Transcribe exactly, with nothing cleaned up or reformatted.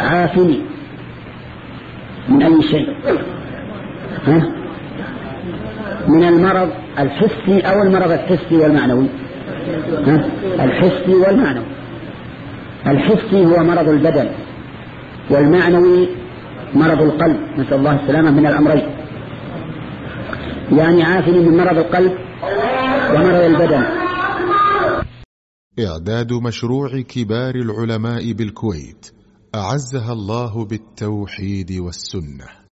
عافني من أي شيء؟ ها؟ من المرض الحسي أو المرض الحسي والمعنوي؟ ها؟ الحسي والمعنوي. الحسي هو مرض البدن، والمعنوي مرض القلب، نسأل الله السلامة من الأمرين. يعني عافني من مرض القلب ومرض البدن. إعداد مشروع كبار العلماء بالكويت أعزها الله بالتوحيد والسنة.